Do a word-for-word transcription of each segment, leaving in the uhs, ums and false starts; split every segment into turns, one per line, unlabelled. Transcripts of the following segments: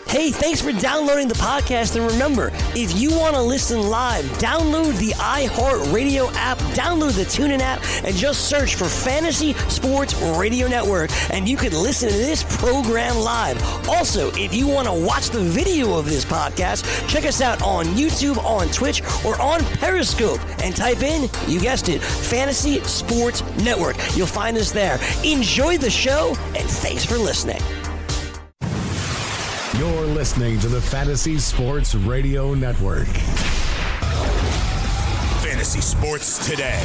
Hey, thanks for downloading the podcast. And remember, if you want to listen live, download the iHeartRadio app, download the TuneIn app, and just search for Fantasy Sports Radio Network, and you can listen to this program live. Also, if you want to watch the video of this podcast, check us out on YouTube, on Twitch, or on Periscope, and type in, you guessed it, Fantasy Sports Network. You'll find us there. Enjoy the show, and thanks for listening.
You're listening to the Fantasy Sports Radio Network.
Fantasy Sports Today.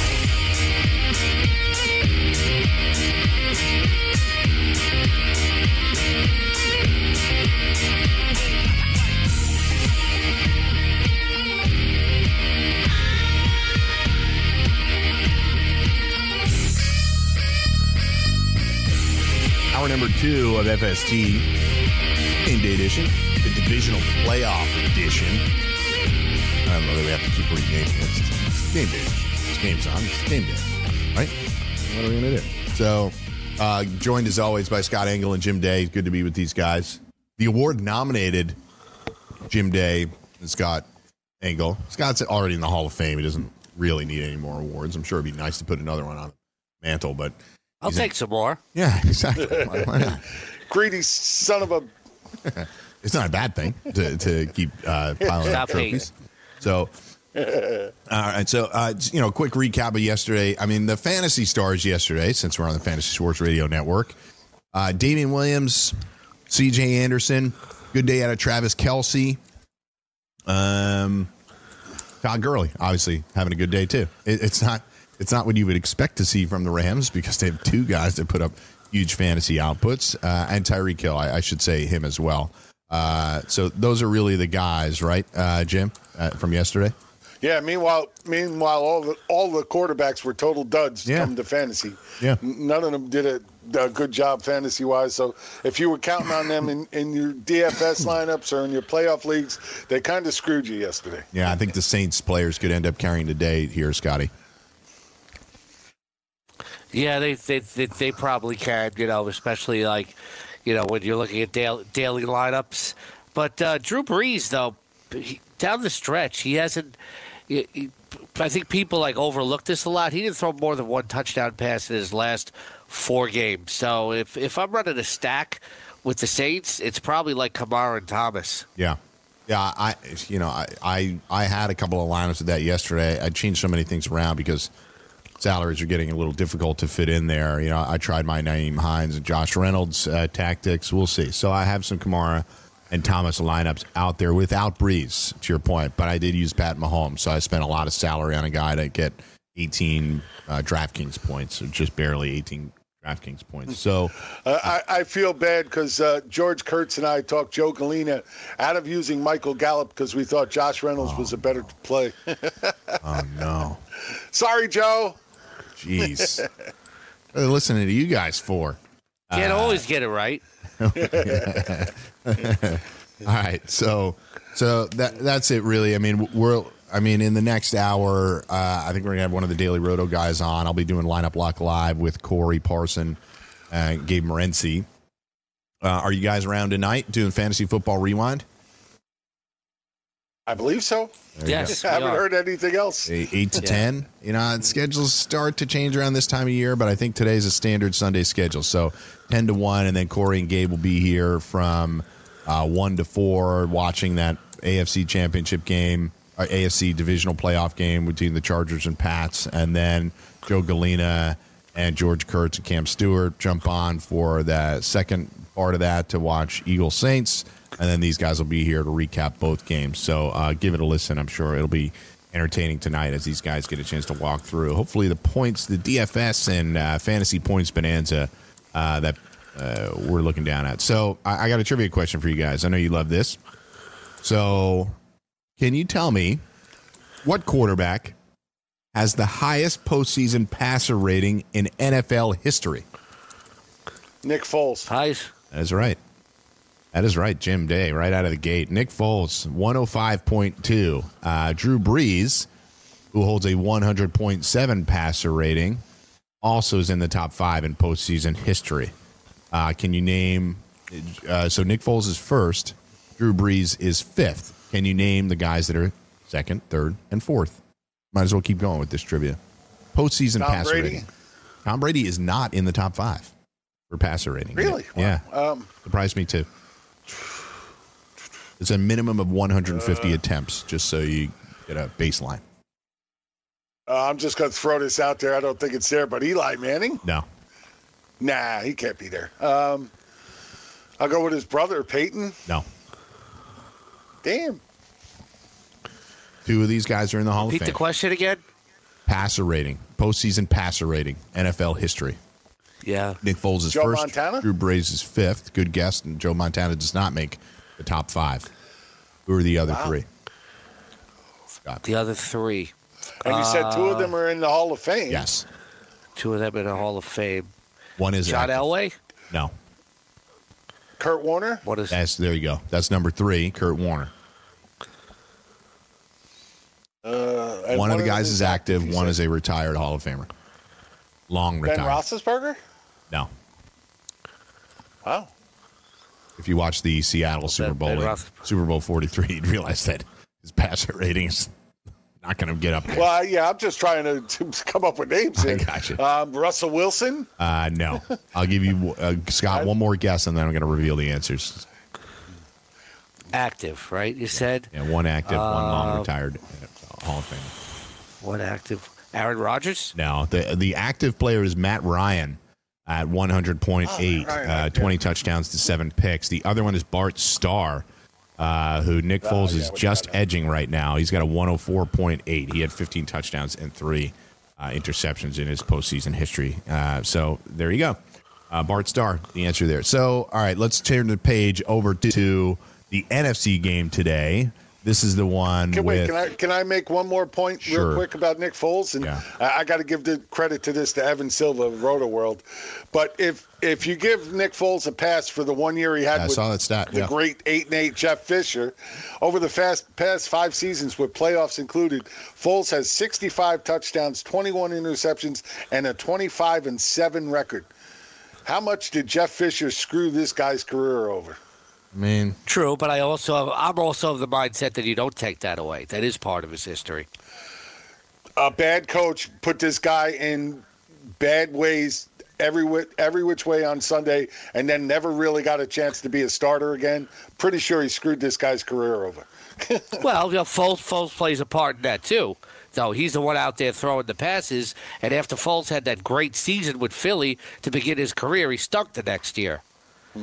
Hour number two of F S T. Game day edition, the divisional playoff edition. I don't know that we have to keep renaming it. It's game day. It's game's on. It's game day, right? What are we gonna do? So, uh, joined as always by Scott Engel and Jim Day. Good to be with these guys. The award-nominated Jim Day and Scott Engel. Scott's already in the Hall of Fame. He doesn't really need any more awards. I'm sure it'd be nice to put another one on the mantle, but
I'll take
in,
some more.
Yeah, exactly. Why, why not?
Greedy son of a.
It's not a bad thing to, to keep uh, piling up trophies. So, all right. So, uh, you know, quick recap of yesterday. I mean, the fantasy stars yesterday, since we're on the Fantasy Sports Radio Network. Uh, Damian Williams, C J Anderson, good day out of Travis Kelce. Um, Todd Gurley, obviously having a good day too. It, it's not it's not what you would expect to see from the Rams because they have two guys that put up huge fantasy outputs, uh, and Tyreek Hill, I, I should say him as well. Uh, so those are really the guys, right, uh, Jim, uh, from yesterday?
Yeah. Meanwhile, meanwhile, all the all the quarterbacks were total duds
Yeah.
come to fantasy.
Yeah.
N- None of them did a, a good job fantasy wise. So if you were counting on them in, in your D F S lineups or in your playoff leagues, they kind of screwed you yesterday.
Yeah, I think the Saints players could end up carrying the day here, Scotty.
Yeah, they they they, they probably can, you know, especially like, you know, when you're looking at daily, daily lineups. But uh, Drew Brees, though, he, down the stretch, he hasn't. He, he, I think people like overlook this a lot. He didn't throw more than one touchdown pass in his last four games. So if if I'm running a stack with the Saints, it's probably like Kamara and Thomas.
Yeah. Yeah, I you know, I, I, I had a couple of lineups of that yesterday. I changed so many things around because salaries are getting a little difficult to fit in there. You know, I tried my Naeem Hines and Josh Reynolds uh, tactics. We'll see. So I have some Kamara and Thomas lineups out there without Breeze, to your point. But I did use Pat Mahomes, so I spent a lot of salary on a guy to get eighteen uh, DraftKings points, or just barely eighteen DraftKings points. So
Uh, I, I feel bad because uh, George Kurtz and I talked Joe Galena out of using Michael Gallup because we thought Josh Reynolds
Oh.
was a better play.
oh no,
Sorry, Joe.
jeez, what are they listening to you guys for?
Can't always get it right.
All right, so so that that's it really. I mean, we're I mean in the next hour, uh, I think we're gonna have one of the Daily Roto guys on. I'll be doing Lineup Lock Live with Corey Parson, and Gabe Morency. Uh, are you guys around tonight doing Fantasy Football Rewind?
I believe so.
There you
Yes,
I
we
haven't
are.
heard anything else.
Eight, eight to ten. You know, schedules start to change around this time of year, but I think today's a standard Sunday schedule. So ten to one, and then Corey and Gabe will be here from uh, one to four, watching that A F C Championship game, or A F C Divisional Playoff game between the Chargers and Pats, and then Joe Galena and George Kurtz and Cam Stewart jump on for the second part of that to watch Eagles Saints. And then these guys will be here to recap both games. So uh, give it a listen. I'm sure it'll be entertaining tonight as these guys get a chance to walk through. Hopefully the points, the D F S and uh, fantasy points bonanza uh, that uh, we're looking down at. So I, I got a trivia question for you guys. I know you love this. So can you tell me what quarterback has the highest postseason passer rating in N F L history?
Nick Foles.
Nice.
That is right. That is right, Jim Day, right out of the gate. Nick Foles, one oh five point two. Uh, Drew Brees, who holds a one hundred point seven passer rating, also is in the top five in postseason history. Uh, can you name Uh, so Nick Foles is first. Drew Brees is fifth. Can you name the guys that are second, third, and fourth? Might as well keep going with this trivia. Postseason
Tom
passer
Brady?
rating. Tom Brady is not in the top five for passer rating.
Really?
Yeah.
Wow. Um,
Surprised me too. It's a minimum of one hundred fifty uh, attempts, just so you get a baseline.
Uh, I'm just going to throw this out there. I don't think it's there, but Eli Manning?
No.
Nah, he can't be there. Um, I'll go with his brother, Peyton.
No.
Damn.
Two of these guys are in the Hall
Repeat
of Fame.
Repeat the question again.
Passer rating, postseason passer rating, N F L history.
Yeah.
Nick Foles is
Joe
first.
Montana?
Drew Brees is fifth. Good guess. And Joe Montana does not make the top five. Who are the other
wow.
three? Scott.
The other three.
And you uh, said two of them are in the Hall of Fame.
Yes.
Two of them in the Hall of Fame.
One is
John
active.
Elway?
No.
Kurt Warner?
What is
That's, there you go. That's number three, Kurt Warner.
Uh,
one, one of the guys is active.
active
one
said.
is a retired Hall of Famer. Long
Ben
retired.
Roethlisberger?
No.
Wow.
If you watch the Seattle Super Bowl,
Ben, Ben
in, Super Bowl forty-three, you'd realize that his passer rating is not going to get up there.
Well, yeah, I'm just trying to, to come up with names here.
I got you.
Um, Russell Wilson?
Uh, no. I'll give you, uh, Scott, one more guess, and then I'm going to reveal the answers.
Active, right? You said?
Yeah, one active,
uh,
one long retired Hall of Famer.
One active. Aaron Rodgers?
No. The, the active player is Matt Ryan at one hundred point eight, oh, Ryan, uh, twenty yeah. touchdowns to seven picks. The other one is Bart Starr, uh, who Nick Foles oh, yeah, is just edging right now. He's got a one oh four point eight. He had fifteen touchdowns and three uh, interceptions in his postseason history. Uh, so there you go. Uh, Bart Starr, the answer there. So, all right, let's turn the page over to the N F C game today. This is the one
can,
with...
Wait, can I can I make one more point
sure.
real quick about Nick Foles? And
yeah.
I, I got to give the credit to this to Evan Silva of Roto World. But if if you give Nick Foles a pass for the one year he had
yeah,
with
I saw that stat.
the
yeah.
great eight and eight Jeff Fisher, over the fast, past five seasons with playoffs included, Foles has sixty-five touchdowns, twenty-one interceptions, and a twenty-five and seven record. How much did Jeff Fisher screw this guy's career over?
I mean,
true, but I also I'm also of the mindset that you don't take that away. That is part of his history.
A bad coach put this guy in bad ways every every which way on Sunday, and then never really got a chance to be a starter again. Pretty sure he screwed this guy's career over.
Well, you know, Foles, Foles plays a part in that too. So he's the one out there throwing the passes, and after Foles had that great season with Philly to begin his career, he stunk the next year.
Hmm.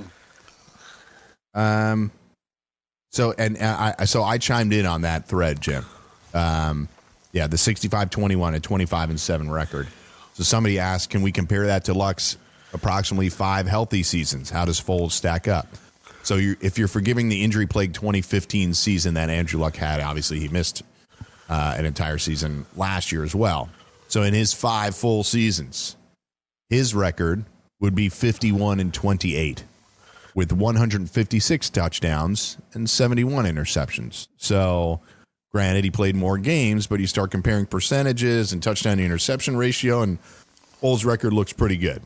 Um, so and uh, I so I chimed in on that thread, Jim. Um, yeah, the sixty-five twenty-one and twenty-five and seven record. So somebody asked, can we compare that to Luck's approximately five healthy seasons? How does Foles stack up? So you're, if you're forgiving the injury-plagued twenty fifteen season that Andrew Luck had, obviously he missed uh, an entire season last year as well. So in his five full seasons, his record would be fifty-one and twenty-eight. With one hundred fifty-six touchdowns and seventy-one interceptions. So, granted, he played more games, but you start comparing percentages and touchdown to interception ratio, and Foles' record looks pretty good.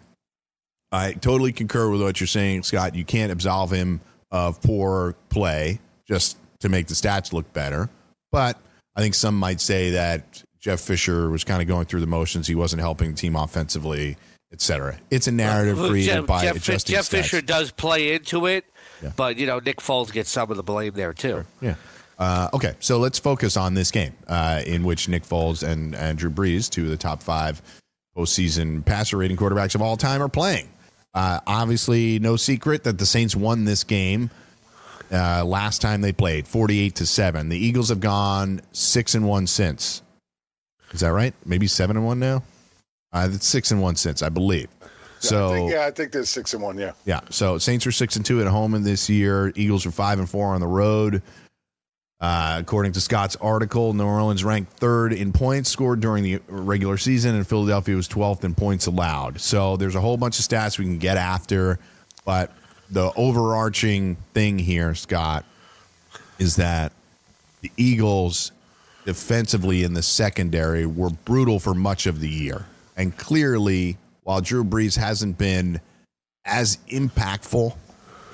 I totally concur with what you're saying, Scott. You can't absolve him of poor play just to make the stats look better. But I think some might say that Jeff Fisher was kind of going through the motions. He wasn't helping the team offensively, et cetera. It's a narrative created
Jeff,
by
Jeff,
adjusting
Jeff
stats.
Fisher does play into it,
yeah.
but, you know, Nick Foles gets some of the blame there, too.
Sure. Yeah. Uh, okay, so let's focus on this game uh, in which Nick Foles and, and Drew Brees, two of the top five postseason passer rating quarterbacks of all time, are playing. Uh, obviously, no secret that the Saints won this game uh, last time they played, forty-eight to seven. The Eagles have gone six and one since. Is that right? Maybe seven and one now? Uh, it's six and one since, I believe.
Yeah,
so
I think, yeah, I think there's six and one. Yeah,
yeah. So Saints are six and two at home in this year. Eagles are five and four on the road. Uh, according to Scott's article, New Orleans ranked third in points scored during the regular season, and Philadelphia was twelfth in points allowed. So there's a whole bunch of stats we can get after, but the overarching thing here, Scott, is that the Eagles defensively in the secondary were brutal for much of the year, and clearly, while Drew Brees hasn't been as impactful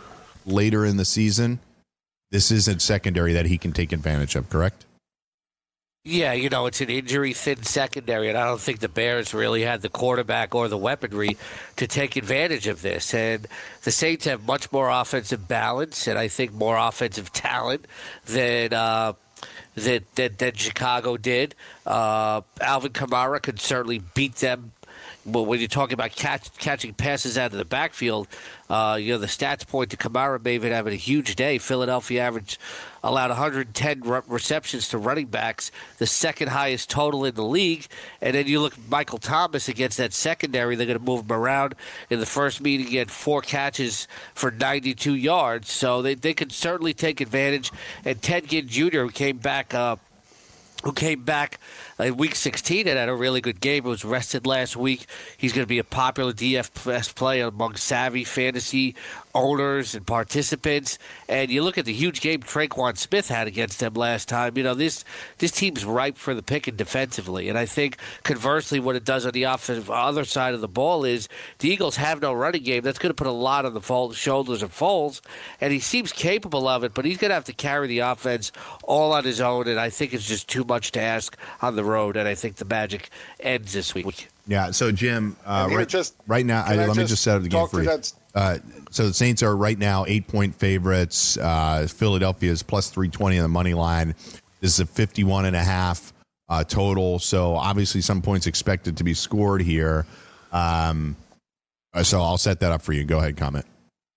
later in the season, this isn't secondary that he can take advantage of, correct?
Yeah, you know, it's an injury-thin secondary, and I don't think the Bears really had the quarterback or the weaponry to take advantage of this. And the Saints have much more offensive balance, and I think more offensive talent than uh, that, that, that Chicago did. Uh, Alvin Kamara could certainly beat them. Well, when you're talking about catch, catching passes out of the backfield, uh, you know, the stats point to Kamara maybe having a huge day. Philadelphia average allowed one hundred ten re- receptions to running backs, the second highest total in the league. And then you look at Michael Thomas against that secondary. They're going to move him around. In the first meeting, he had four catches for ninety-two yards. So they, they could certainly take advantage. And Ted Ginn Junior, who came back uh, who came back in Week sixteen and had a really good game. He was rested last week. He's going to be a popular D F S play among savvy fantasy owners and participants. And you look at the huge game Traquan Smith had against them last time. You know, this this team's ripe for the picking defensively. And I think, conversely, what it does on the offensive other side of the ball is the Eagles have no running game. That's going to put a lot on the Foles, shoulders of Foles. And he seems capable of it, but he's going to have to carry the offense all on his own. And I think it's just too much to ask on the road, and I think the magic ends this week.
Yeah, so Jim, uh, right,
just,
right now, I,
I
let
just
me just set up the game for you. Uh, so the Saints are right now eight-point favorites. Uh, Philadelphia is plus three twenty on the money line. This is a fifty-one and a half uh, total, so obviously some points expected to be scored here. Um, so I'll set that up for you. Go ahead, comment.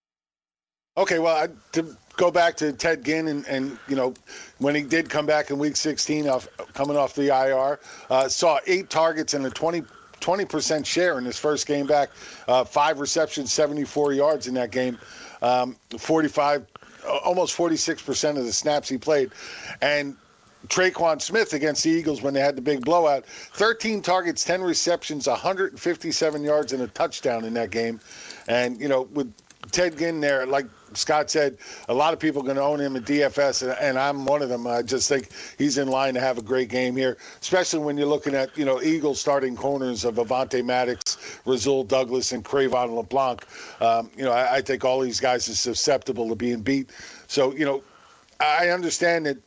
Okay, well, I, to go back to Ted Ginn, and, and, you know, when he did come back in Week sixteen, off coming off the I R, uh, saw eight targets and a twenty percent share in his first game back, uh, five receptions, seventy-four yards in that game, um, forty-five, almost forty-six percent of the snaps he played. And Traquan Smith against the Eagles when they had the big blowout, thirteen targets, ten receptions, one hundred fifty-seven yards, and a touchdown in that game. And, you know, with Ted Ginn there, like Scott said, a lot of people are going to own him at D F S, and, and I'm one of them. I just think he's in line to have a great game here, especially when you're looking at, you know, Eagles starting corners of Avonte Maddox, Rasul Douglas, and Cravon LeBlanc. Um, you know, I, I think all these guys are susceptible to being beat. So, you know, I understand that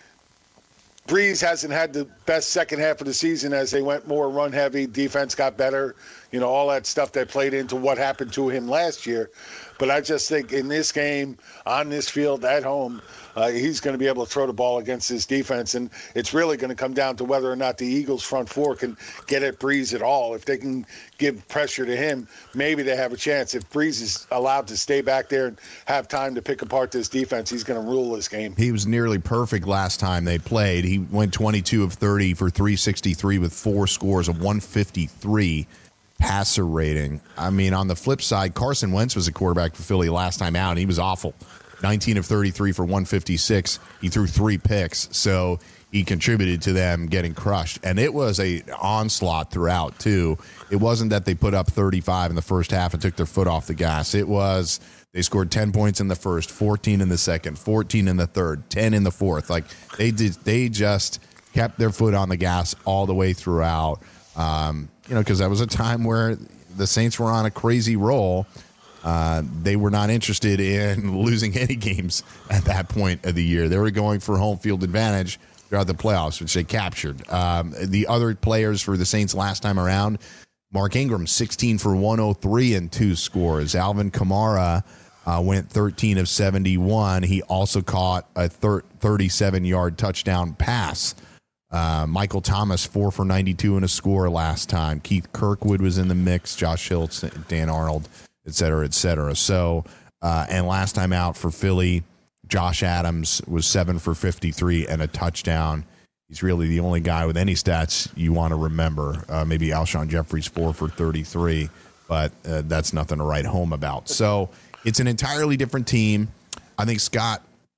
Breeze hasn't had the best second half of the season as they went more run-heavy. Defense got better. You know, all that stuff that played into what happened to him last year. But I just think in this game, on this field, at home, uh, he's going to be able to throw the ball against his defense. And it's really going to come down to whether or not the Eagles' front four can get at Breeze at all. If they can give pressure to him, maybe they have a chance. If Breeze is allowed to stay back there and have time to pick apart this defense, he's going to rule this game.
He was nearly perfect last time they played. He went twenty-two of thirty for three sixty-three with four scores of one fifty-three. Passer rating. I mean, on the flip side, Carson Wentz was a quarterback for Philly last time out, and he was awful. nineteen of thirty-three for one fifty-six. He threw three picks, so he contributed to them getting crushed. And it was a onslaught throughout, too. It wasn't that they put up thirty-five in the first half and took their foot off the gas. It was they scored ten points in the first, fourteen in the second, fourteen in the third, ten in the fourth. Like, they did, they just kept their foot on the gas all the way throughout. Um, you know, because that was a time where the Saints were on a crazy roll. Uh, they were not interested in losing any games at that point of the year. They were going for home field advantage throughout the playoffs, which they captured. Um, the other players for the Saints last time around, Mark Ingram, sixteen for one oh three and two scores. Alvin Kamara uh, went thirteen of seventy-one. He also caught a thirty-seven-yard touchdown pass. Uh, Michael Thomas, four for ninety-two and a score last time. Keith Kirkwood was in the mix, Josh Hiltz, Dan Arnold, et cetera, et cetera. So, uh, and last time out for Philly, Josh Adams was seven for fifty-three and a touchdown. He's really the only guy with any stats you want to remember. Uh, maybe Alshon Jeffries, four for thirty-three, but uh, that's nothing to write home about. So it's an entirely different team. I think Scott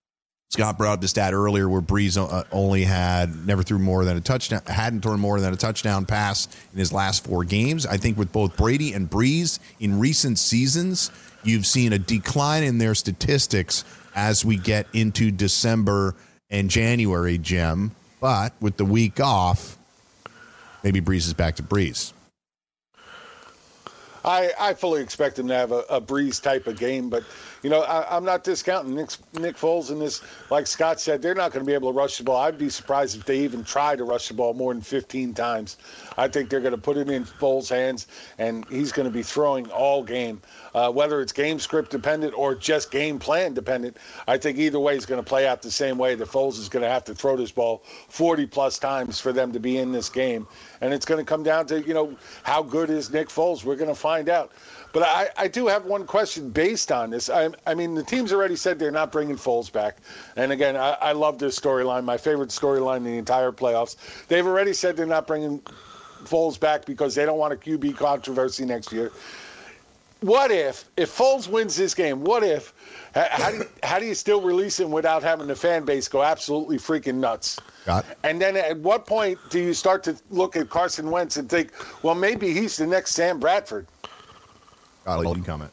Scott brought up the stat earlier where Breeze only had never threw more than a touchdown, hadn't thrown more than a touchdown pass in his last four games. I think with both Brady and Breeze in recent seasons, you've seen a decline in their statistics as we get into December and January, Jim. But with the week off, maybe Breeze is back to Breeze.
I, I fully expect him to have a, a Breeze type of game, but you know I, I'm not discounting Nick, Nick Foles in this. Like Scott said, they're not going to be able to rush the ball. I'd be surprised if they even try to rush the ball more than fifteen times. I think they're going to put it in Foles' hands, and he's going to be throwing all game, uh, whether it's game script dependent or just game plan dependent. I think either way is going to play out the same way. That Foles is going to have to throw this ball forty plus times for them to be in this game, and it's going to come down to you know how good is Nick Foles. We're going to find out. But I, I do have one question based on this. I, I mean, the team's already said they're not bringing Foles back. And again, I, I love this storyline, my favorite storyline in the entire playoffs. They've already said they're not bringing Foles back because they don't want a Q B controversy next year. What if, if Foles wins this game, what if, how do you, how do you still release him without having the fan base go absolutely freaking nuts?
Got it.
And then at what point do you start to look at Carson Wentz and think, well, maybe he's the next Sam Bradford?
Golly, you comment.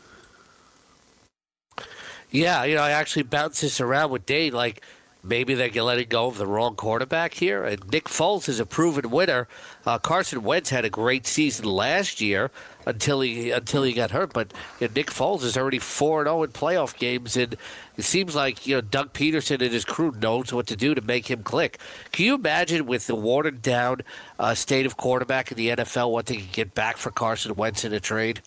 Yeah, you know, I actually bounced this around with Dane. Like, maybe they're letting go of the wrong quarterback here. And Nick Foles is a proven winner. Uh, Carson Wentz had a great season last year until he until he got hurt. But you know, Nick Foles is already four and oh in playoff games. And it seems like, you know, Doug Peterson and his crew knows what to do to make him click. Can you imagine with the watered-down uh, state of quarterback in the N F L what they can get back for Carson Wentz in a trade?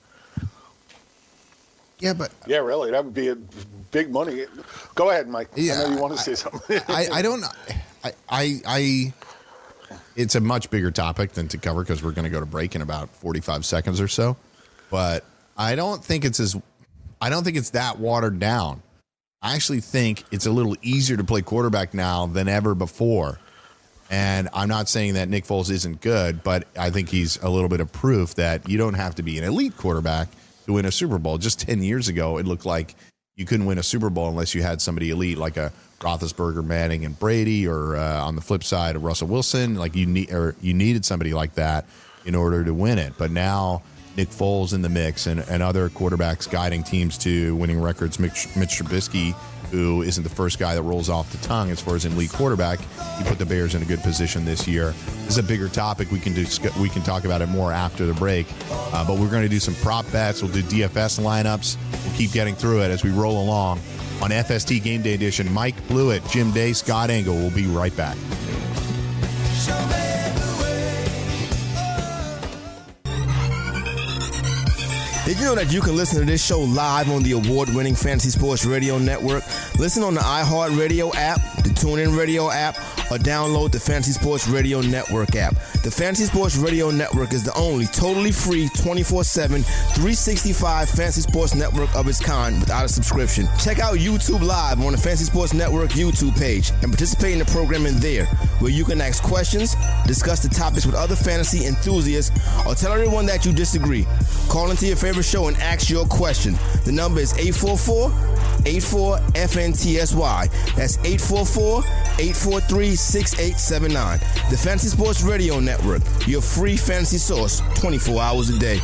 Yeah, but
yeah, really, that would be a big money. Go ahead, Mike.
Yeah,
I know you want to
I,
say something.
I, I don't. I, I, I. It's a much bigger topic than to cover because we're going to go to break in about forty-five seconds or so. But I don't think it's as. I don't think it's that watered down. I actually think it's a little easier to play quarterback now than ever before. And I'm not saying that Nick Foles isn't good, but I think he's a little bit of proof that you don't have to be an elite quarterback to win a Super Bowl. Just ten years ago, it looked like you couldn't win a Super Bowl unless you had somebody elite like a Roethlisberger, Manning, and Brady, or uh, on the flip side, a Russell Wilson. Like you need, or you needed somebody like that in order to win it. But now Nick Foles in the mix, and, and other quarterbacks guiding teams to winning records. Mitch, Mitch Trubisky, who isn't the first guy that rolls off the tongue as far as an elite quarterback, he put the Bears in a good position this year. This is a bigger topic. We can discuss, we can talk about it more after the break. Uh, but we're going to do some prop bets. We'll do D F S lineups. We'll keep getting through it as we roll along on F S T Game Day Edition. Mike Blewett, Jim Day, Scott Engel. We'll be right back.
Did you know that you can listen to this show live on the award-winning Fantasy Sports Radio Network? Listen on the iHeartRadio app, the TuneIn Radio app, or download the Fantasy Sports Radio Network app. The Fantasy Sports Radio Network is the only totally free twenty-four seven, three sixty-five Fantasy Sports Network of its kind without a subscription. Check out YouTube Live on the Fantasy Sports Network YouTube page and participate in the programming there, where you can ask questions, discuss the topics with other fantasy enthusiasts, or tell everyone that you disagree. Call into your favorite show and ask your question. The number is eight four four, eight four, F N T S Y. That's eight four four, eight four three, six eight seven nine. The Fantasy Sports Radio Network, your free fantasy source twenty-four hours a day.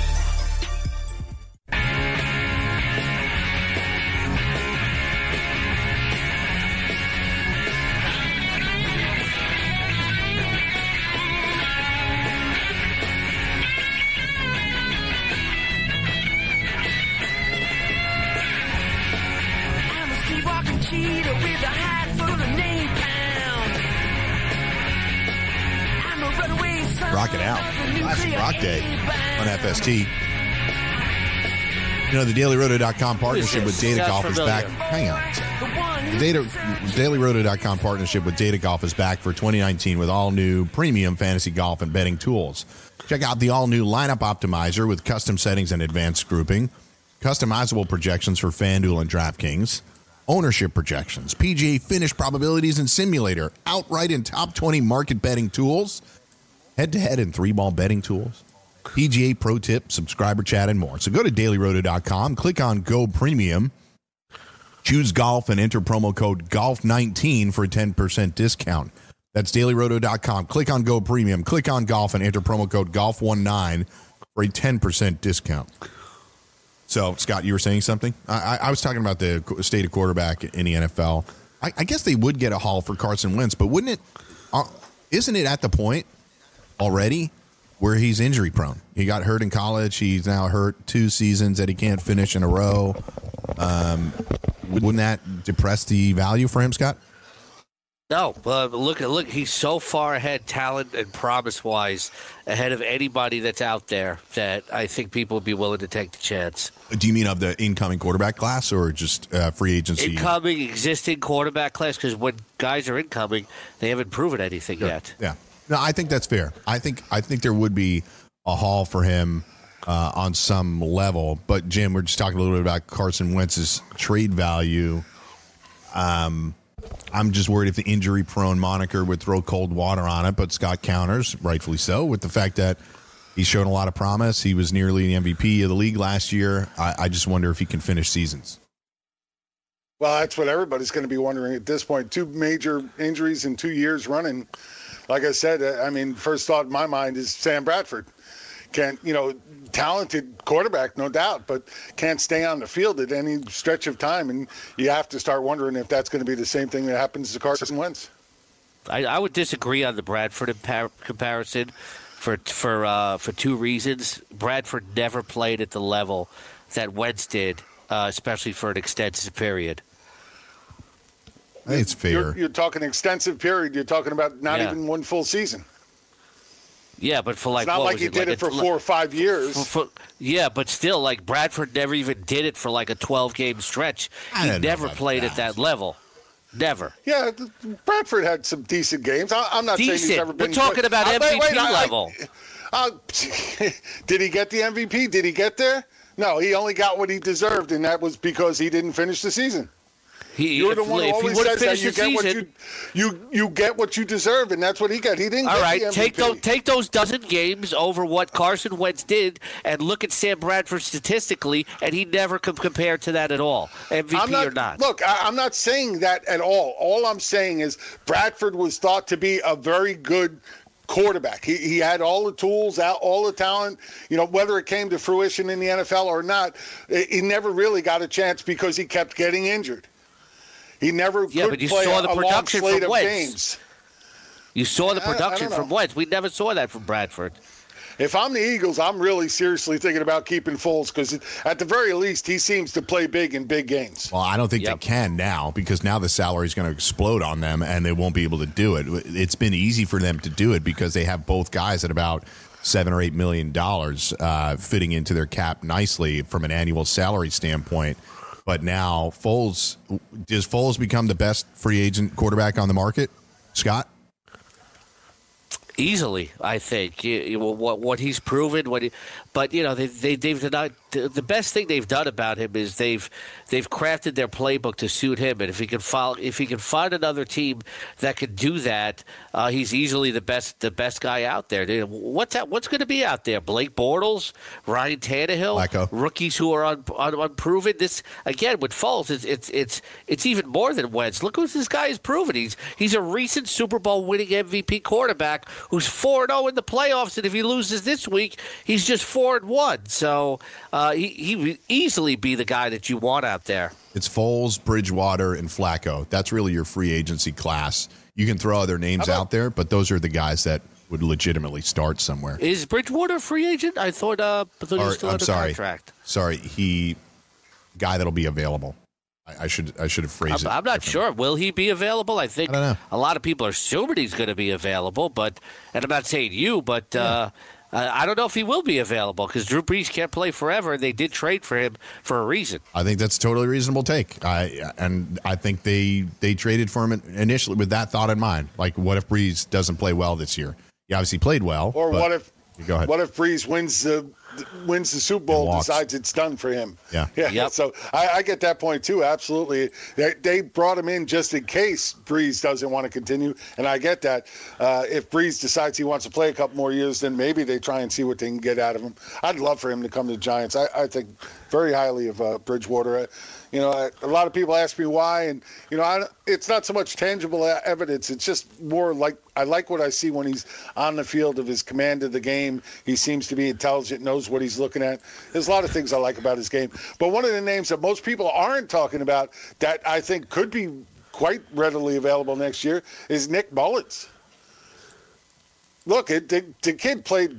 Rock it out. Classic Rock Day on F S T. You know, the Daily Roto dot com partnership with Data Golf is back. Hang on. The Data, Daily Roto dot com partnership with Data Golf is back for twenty nineteen with all new premium fantasy golf and betting tools. Check out the all new lineup optimizer with custom settings and advanced grouping, customizable projections for FanDuel and DraftKings, ownership projections, P G A finish probabilities and simulator, outright and top twenty market betting tools, head-to-head and three-ball betting tools, P G A Pro Tip, subscriber chat, and more. So go to Daily Roto dot com, click on Go Premium, choose golf, and enter promo code golf nineteen for a ten percent discount. That's Daily Roto dot com. Click on Go Premium, click on golf, and enter promo code golf nineteen for a ten percent discount. So, Scott, you were saying something? I, I was talking about the state of quarterback in the N F L. I, I guess they would get a haul for Carson Wentz, but wouldn't it? Uh, isn't it at the point already where he's injury prone. He got hurt in college. He's now hurt two seasons that he can't finish in a row. Um, wouldn't that depress the value for him, Scott?
No, uh, look at look. He's so far ahead, talent and promise wise, ahead of anybody that's out there that I think people would be willing to take the chance.
Do you mean of the incoming quarterback class or just uh, free agency?
Incoming, existing quarterback class, because when guys are incoming, they haven't proven anything
Sure.
yet.
Yeah, no, I think that's fair. I think I think there would be a haul for him uh, on some level. But Jim, we're just talking a little bit about Carson Wentz's trade value. Um. I'm just worried if the injury-prone moniker would throw cold water on it, but Scott counters, rightfully so, with the fact that he's shown a lot of promise. He was nearly the M V P of the league last year. I, I just wonder if he can finish seasons.
Well, that's what everybody's going to be wondering at this point. Two major injuries in two years running. Like I said, I mean, first thought in my mind is Sam Bradford. Can't, you know, talented quarterback, no doubt, but can't stay on the field at any stretch of time. And you have to start wondering if that's going to be the same thing that happens to Carson Wentz.
I, I would disagree on the Bradford impar- comparison for for uh, for two reasons. Bradford never played at the level that Wentz did, uh, especially for an extensive period.
I think it's fair.
You're, you're talking extensive period. You're talking about not
Yeah.
even one full season.
Yeah, but for like
It's not
what
like
was
he
it?
did
like
it for
a,
four or five years.
For, for, yeah, but still, like Bradford never even did it for like a twelve-game stretch.
I
He
don't know
never
about
played
that.
at that level. Never.
Yeah, Bradford had some decent games. I, I'm not saying he's
Decent.
ever
We're
been.
talking about
Uh,
M
wait,
V P
wait, I- I-
level.
Uh, did he get the M V P? Did he get there? No, he only got what he deserved, and that was because he didn't finish the season.
He,
You're the
if,
one who
if he
always
would have
says that
finished
you
the
get what
season,
you, you you get what you deserve, and that's what he got. He didn't
all
get
right,
the M V P.
take those take those dozen games over what Carson Wentz did, and look at Sam Bradford statistically, and he never com- compared to that at all, M V P
I'm not,
or not.
Look, I, I'm not saying that at all. All I'm saying is Bradford was thought to be a very good quarterback. He he had all the tools, all the talent. You know, whether it came to fruition in the N F L or not, he never really got a chance because he kept getting injured. He never
Yeah,
could
but you
play
saw
a,
the
a long
production
slate
from
of
Wentz.
games.
You saw the
I- I
production
don't
from
know.
Wentz. We never saw that from Bradford.
If I'm the Eagles, I'm really seriously thinking about keeping Foles because at the very least, he seems to play big in big games.
Well, I don't think
Yep.
they can now because now the salary is going to explode on them and they won't be able to do it. It's been easy for them to do it because they have both guys at about seven or eight million dollars uh, fitting into their cap nicely from an annual salary standpoint. But now Foles, does Foles become the best free agent quarterback on the market, Scott?
Easily, I think. You, you, what what he's proven, what he, but you know they they they've not, the best thing they've done about him is they've they've crafted their playbook to suit him, and if he can follow, if he can find another team that can do that, uh, he's easily the best the best guy out there. Dude, What's that, what's going to be out there? Blake Bortles, Ryan Tannehill,
Flacco.
rookies who are un, un, unproven. This again with Foles, it's, it's it's it's even more than Wentz. Look what this guy has proven. He's he's a recent Super Bowl winning M V P quarterback who's four and zero in the playoffs, and if he loses this week, he's just four and one. So uh, he he would easily be the guy that you want out there.
It's Foles, Bridgewater, and Flacco. That's really your free agency class. You can throw other names
How about-
out there, but those are the guys that would legitimately start somewhere.
Is Bridgewater a free agent? I thought uh, I thought he
Or-
was still
I'm
under
sorry.
contract.
Sorry, he guy that'll be available. I, I should I should have phrased
I'm,
it.
I'm not
differently.
sure. Will he be available? I think
I don't know.
a lot of people are assuming he's going to be available, but and I'm not saying you, but uh, I I don't know if he will be available because Drew Brees can't play forever, and they did trade for him for a reason.
I think that's a totally reasonable take. I and I think they they traded for him initially with that thought in mind. Like, what if Breeze doesn't play well this year? He obviously played well.
Or
but-
what if
Go ahead.
what if Breeze wins the wins the Super Bowl,
walks.
decides it's done for him?
Yeah.
yeah.
Yep.
So I, I get that point too. Absolutely, they, they brought him in just in case Breeze doesn't want to continue, and I get that. Uh, if Breeze decides he wants to play a couple more years, then maybe they try and see what they can get out of him. I'd love for him to come to the Giants. I, I think very highly of uh, Bridgewater. I, You know, I, a lot of people ask me why, and you know, I, it's not so much tangible e- evidence. It's just more like I like what I see when he's on the field of his command of the game. He seems to be intelligent, knows what he's looking at. There's a lot of things I like about his game. But one of the names that most people aren't talking about that I think could be quite readily available next year is Nick Mullins. Look, it, the, the kid played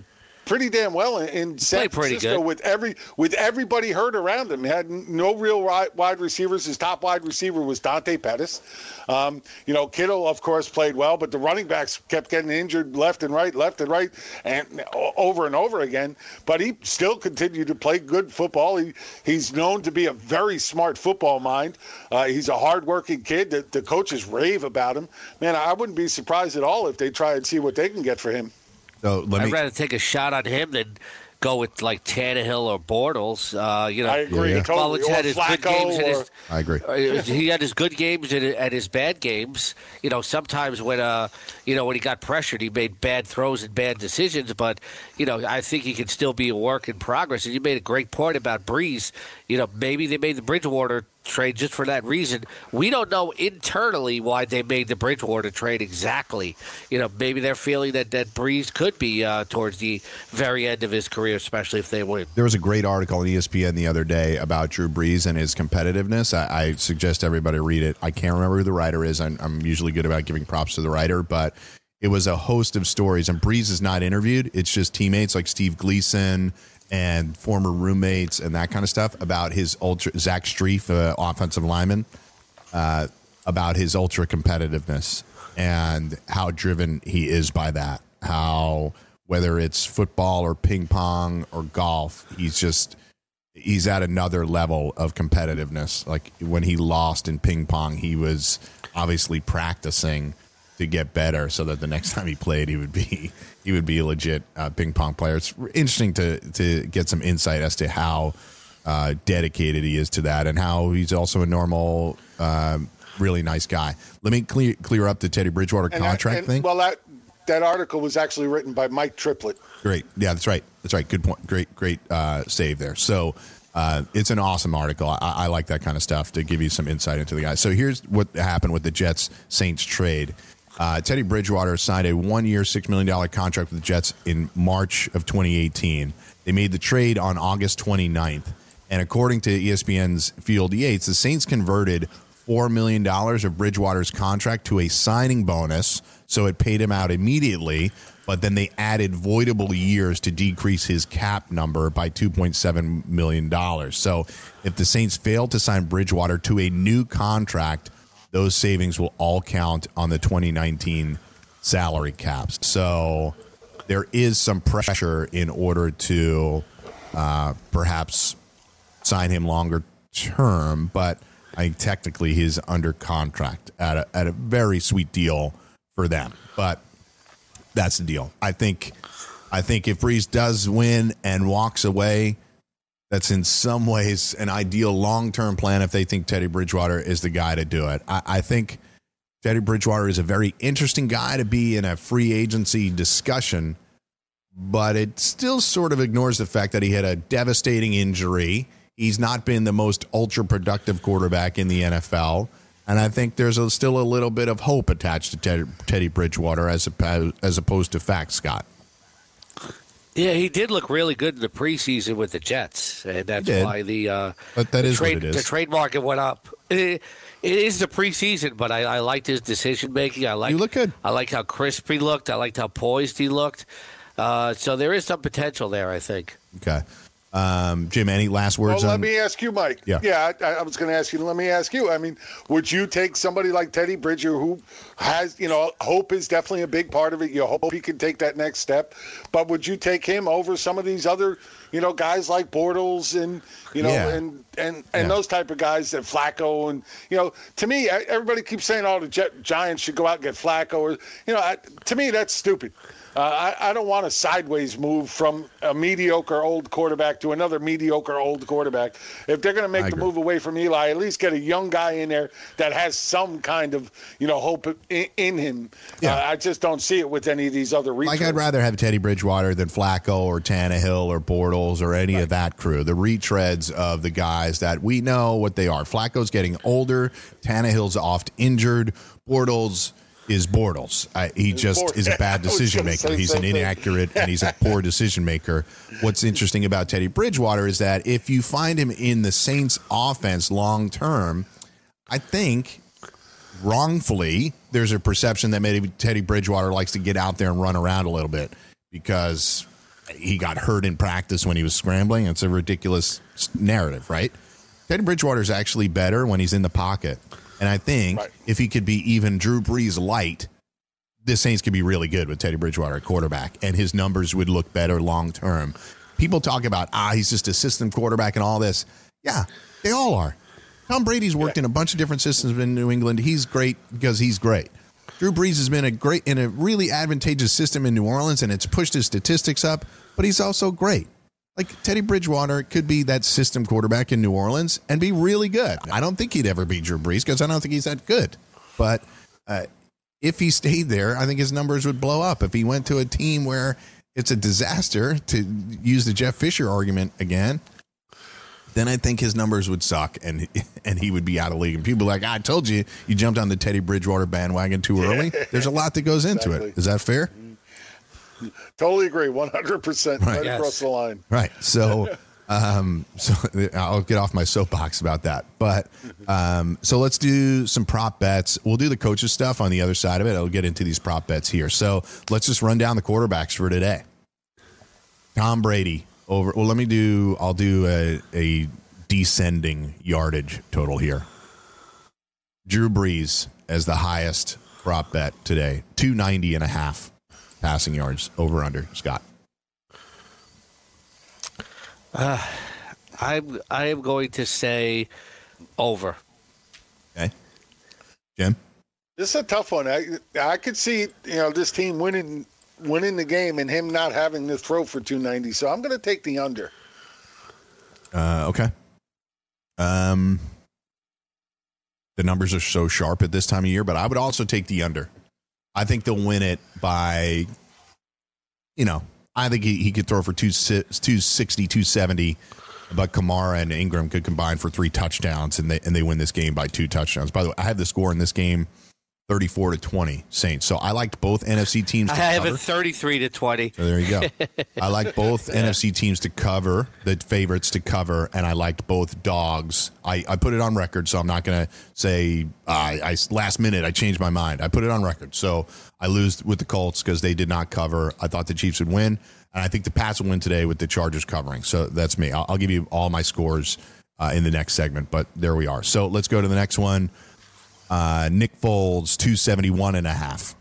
pretty damn well in, in San Francisco with every with everybody hurt around him. He had no real wide receivers. His top wide receiver was Dante Pettis. Um, you know, Kittle, of course, played well, but the running backs kept getting injured left and right, left and right, and over and over again. But he still continued to play good football. He he's known to be a very smart football mind. Uh, he's a hardworking kid. The, the coaches rave about him. Man, I wouldn't be surprised at all if they try and see what they can get for him.
So let me,
I'd rather take a shot on him than go with like Tannehill or Bortles. Uh, you know,
I agree.
Yeah, yeah.
Totally.
Mullins had his
Flacco
good games.
Or...
And his,
I agree.
uh, he had his good games and, and his bad games. You know, sometimes when uh, you know, when he got pressured, he made bad throws and bad decisions. But you know, I think he can still be a work in progress. And you made a great point about Breeze. You know, maybe they made the Bridgewater trade just for that reason. We don't know internally why they made the Bridgewater trade exactly. You know, maybe they're feeling that, that Breeze could be uh, towards the very end of his career, especially if they win.
There was a great article on E S P N the other day about Drew Brees and his competitiveness. I, I suggest everybody read it. I can't remember who the writer is. I'm, I'm usually good about giving props to the writer, but it was a host of stories. And Brees is not interviewed. It's just teammates like Steve Gleason and former roommates and that kind of stuff about his ultra, Zach Strief, uh, offensive lineman, uh, about his ultra competitiveness and how driven he is by that. How, whether it's football or ping pong or golf, he's just, he's at another level of competitiveness. Like when he lost in ping pong, he was obviously practicing to get better so that the next time he played, he would be he would be a legit uh, ping pong player. It's interesting to to get some insight as to how uh, dedicated he is to that and how he's also a normal, uh, really nice guy. Let me clear clear up the Teddy Bridgewater
and
contract
that, and,
thing.
Well, that that article was actually written by Mike Triplett.
Great, yeah, that's right. That's right. Good point. Great, great uh, save there. So. Uh, it's an awesome article. I, I like that kind of stuff to give you some insight into the guy. So here's what happened with the Jets-Saints trade. Uh, Teddy Bridgewater signed a one-year, six million dollars contract with the Jets in March of twenty eighteen. They made the trade on August twenty-ninth. And according to E S P N's Field Yates, the Saints converted four million dollars of Bridgewater's contract to a signing bonus, so it paid him out immediately. But then they added voidable years to decrease his cap number by two point seven million dollars. So if the Saints fail to sign Bridgewater to a new contract, those savings will all count on the twenty nineteen salary caps. So there is some pressure in order to uh, perhaps sign him longer term, but I think technically he's under contract at a, at a very sweet deal for them. But that's the deal. I think I think if Brees does win and walks away, that's in some ways an ideal long-term plan if they think Teddy Bridgewater is the guy to do it. I, I think Teddy Bridgewater is a very interesting guy to be in a free agency discussion, but it still sort of ignores the fact that he had a devastating injury. He's not been the most ultra-productive quarterback in the N F L. And I think there's a, still a little bit of hope attached to Teddy, Teddy Bridgewater as, a, as opposed to facts, Scott.
Yeah, he did look really good in the preseason with the Jets, and that's why the uh,
but that
the
is
trade
what it is.
the trade market went up. It, it is the preseason, but I, I liked his decision making. I like
you look good.
I like how crisp he looked. I liked how poised he looked. Uh, so there is some potential there, I think.
Okay. Um, Jim, any last words?
Well, let
on...
me ask you, Mike.
Yeah,
yeah I, I was going to ask you. Let me ask you. I mean, would you take somebody like Teddy Bridger, who has, you know, hope is definitely a big part of it. You hope he can take that next step. But would you take him over some of these other, you know, guys like Bortles and, you know,
Yeah.
and and and
Yeah.
those type of guys that Flacco and, you know, to me, everybody keeps saying, oh, the Jet, Giants should go out and get Flacco, or, you know, I, to me that's stupid. Uh, I, I don't want a sideways move from a mediocre old quarterback to another mediocre old quarterback. If they're going to make
I
the
agree.
move away from Eli, at least get a young guy in there that has some kind of, you know, hope in, in him.
Yeah.
Uh, I just don't see it with any of these other retreads.
Like, I'd rather have Teddy Bridgewater than Flacco or Tannehill or Bortles or any
Right.
of that crew. The retreads of the guys that we know what they are. Flacco's getting older. Tannehill's oft injured. Bortles is Bortles. I, he just
Bort-
is a bad
I was
decision
gonna
maker.
say
He's
the
an
same thing.
inaccurate and he's a poor decision maker. What's interesting about Teddy Bridgewater is that if you find him in the Saints offense long term, I think wrongfully there's a perception that maybe Teddy Bridgewater likes to get out there and run around a little bit because he got hurt in practice when he was scrambling. It's a ridiculous narrative, right? Teddy Bridgewater's actually better when he's in the pocket. And I think right. if he could be even Drew Brees light, the Saints could be really good with Teddy Bridgewater at quarterback, and his numbers would look better long term. People talk about, ah, he's just a system quarterback and all this. Yeah, they all are. Tom Brady's worked yeah. in a bunch of different systems in New England. He's great because he's great. Drew Brees has been a great in a really advantageous system in New Orleans, and it's pushed his statistics up, but he's also great. Like Teddy Bridgewater could be that system quarterback in New Orleans and be really good. I don't think he'd ever be Drew Brees because I don't think he's that good. But uh, if he stayed there, I think his numbers would blow up. If he went to a team where it's a disaster, to use the Jeff Fisher argument again, then I think his numbers would suck and and he would be out of league. And people are like, I told you, you jumped on the Teddy Bridgewater bandwagon too early. There's a lot that goes into exactly. it. Is that fair?
Totally agree. one hundred percent right, right yes. across the line.
Right. So, um, so I'll get off my soapbox about that. But um, so let's do some prop bets. We'll do the coaches stuff on the other side of it. I'll get into these prop bets here. So let's just run down the quarterbacks for today. Tom Brady. Over. Well, let me do. I'll do a, a descending yardage total here. Drew Brees as the highest prop bet today, two ninety and a half passing yards over under. Scott,
uh, I'm I am going to say over.
Okay, Jim.
This is a tough one. I I could see you know this team winning. winning the game and him not having to throw for two ninety. So I'm going to take the under.
Uh, okay. Um, the numbers are so sharp at this time of year, but I would also take the under. I think they'll win it by, you know, I think he, he could throw for two sixty, two seventy, but Kamara and Ingram could combine for three touchdowns and they, and they win this game by two touchdowns. By the way, I have the score in this game thirty-four to twenty Saints. So I liked both N F C teams to
I have
cover.
it thirty-three to twenty.
So there you go. I like both yeah. N F C teams to cover, the favorites to cover, and I liked both dogs. I, I put it on record, so I'm not going to say uh, I last minute I changed my mind. I put it on record. So I lose with the Colts because they did not cover. I thought the Chiefs would win, and I think the Pats will win today with the Chargers covering. So that's me. I'll, I'll give you all my scores uh, in the next segment, but there we are. So let's go to the next one. Uh, Nick Foles, two seventy-one and a half.